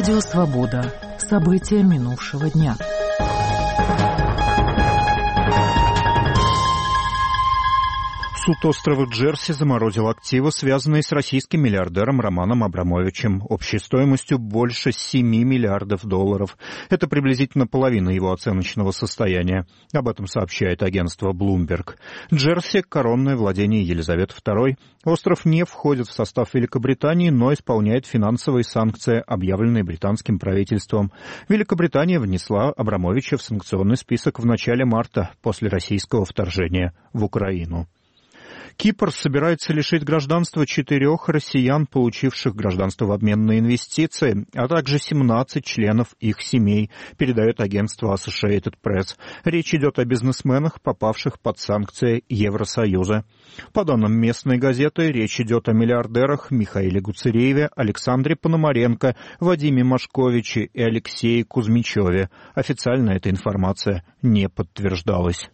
Радио «Свобода». События минувшего дня. Суд острова Джерси заморозил активы, связанные с российским миллиардером Романом Абрамовичем, общей стоимостью больше $7 миллиардов. Это приблизительно половина его оценочного состояния. Об этом сообщает агентство Bloomberg. Джерси – коронное владение Елизаветы II. Остров не входит в состав Великобритании, но исполняет финансовые санкции, объявленные британским правительством. Великобритания внесла Абрамовича в санкционный список в начале марта после российского вторжения в Украину. Кипр собирается лишить гражданства 4 россиян, получивших гражданство в обмен на инвестиции, а также 17 членов их семей, передает агентство Associated Press. Речь идет о бизнесменах, попавших под санкции Евросоюза. По данным местной газеты, речь идет о миллиардерах Михаиле Гуцериеве, Александре Пономаренко, Вадиме Машковиче и Алексее Кузьмичеве. Официально эта информация не подтверждалась.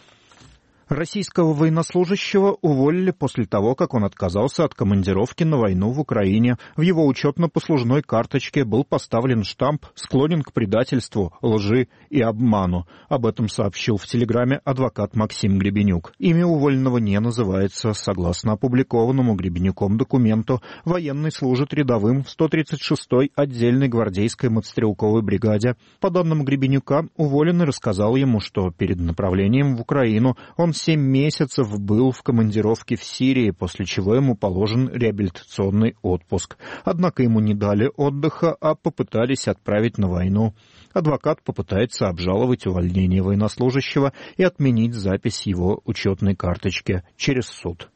Российского военнослужащего уволили после того, как он отказался от командировки на войну в Украине. В его учетно-послужной карточке был поставлен штамп «Склонен к предательству, лжи и обману». Об этом сообщил в Телеграме адвокат Максим Гребенюк. Имя уволенного не называется. Согласно опубликованному Гребенюком документу, военный служит рядовым в 136-й отдельной гвардейской мотострелковой бригаде. По данным Гребенюка, уволенный рассказал ему, что перед направлением в Украину он 7 месяцев был в командировке в Сирии, после чего ему положен реабилитационный отпуск. Однако ему не дали отдыха, а попытались отправить на войну. Адвокат попытается обжаловать увольнение военнослужащего и отменить запись его учетной карточки через суд.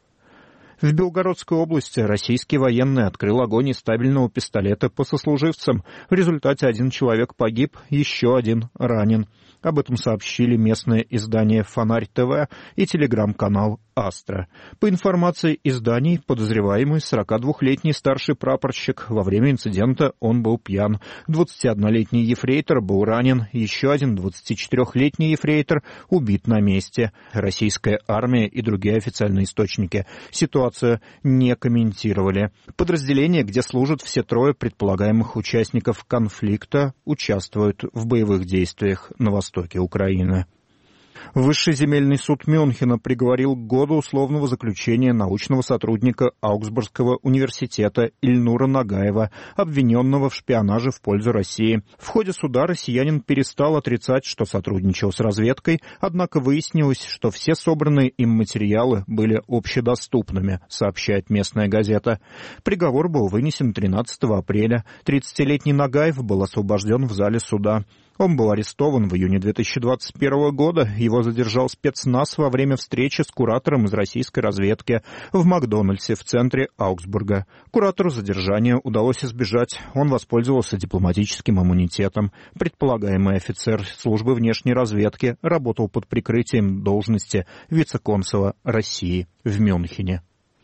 В Белгородской области российский военный открыл огонь из стабильного пистолета по сослуживцам. В результате 1 человек погиб, еще 1 ранен. Об этом сообщили местное издание «Фонарь ТВ» и телеграм-канал «Астра». По информации изданий, подозреваемый 42-летний старший прапорщик. Во время инцидента он был пьян. 21-летний ефрейтор был ранен. Еще 1 24-летний ефрейтор убит на месте. Российская армия и другие официальные источники ситуацию не комментировали. Подразделения, где служат все 3 предполагаемых участников конфликта, участвуют в боевых действиях на востоке Украины. Высший земельный суд Мюнхена приговорил к году условного заключения научного сотрудника Аугсбургского университета Ильнура Нагаева, обвиненного в шпионаже в пользу России. В ходе суда россиянин перестал отрицать, что сотрудничал с разведкой, однако выяснилось, что все собранные им материалы были общедоступными, сообщает местная газета. Приговор был вынесен 13 апреля. 30-летний Нагаев был освобожден в зале суда. Он был арестован в июне 2021 года. Его задержал спецназ во время встречи с куратором из российской разведки в Макдональдсе в центре Аугсбурга. Куратору задержания удалось избежать. Он воспользовался дипломатическим иммунитетом. Предполагаемый офицер службы внешней разведки работал под прикрытием должности вице-консула России в Мюнхене.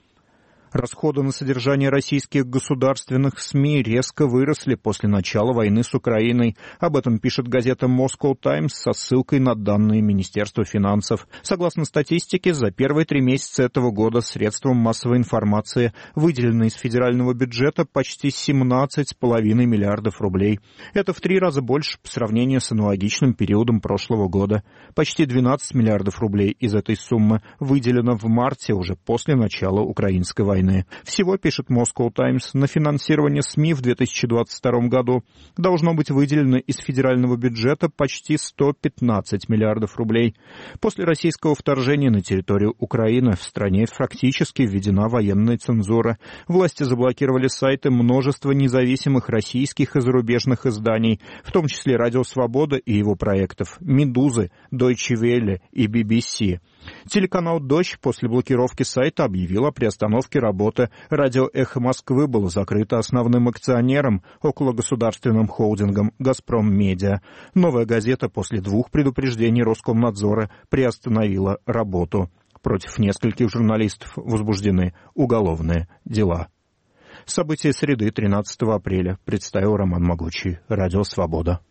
Расходы на содержание российских государственных СМИ резко выросли после начала войны с Украиной. Об этом пишет газета Moscow Times со ссылкой на данные Министерства финансов. Согласно статистике, за первые 3 месяца этого года средствам массовой информации выделено из федерального бюджета почти 17,5 миллиардов рублей. Это в 3 раза больше по сравнению с аналогичным периодом прошлого года. Почти 12 миллиардов рублей из этой суммы выделено в марте, уже после начала украинской войны. Всего, пишет Moscow Times, на финансирование СМИ в 2022 году должно быть выделено из федерального бюджета почти 115 миллиардов рублей. После российского вторжения на территорию Украины в стране фактически введена военная цензура. Власти заблокировали сайты множества независимых российских и зарубежных изданий, в том числе «Радио Свобода» и его проектов «Медузы», «Deutsche Welle» и BBC. Телеканал «Дождь» после блокировки сайта объявил о приостановке работы. Радио «Эхо Москвы» было закрыто основным акционером, окологосударственным холдингом «Газпром Медиа». «Новая газета» после 2 предупреждений Роскомнадзора приостановила работу. Против нескольких журналистов возбуждены уголовные дела. События среды 13 апреля представил Роман Могучий. Радио «Свобода».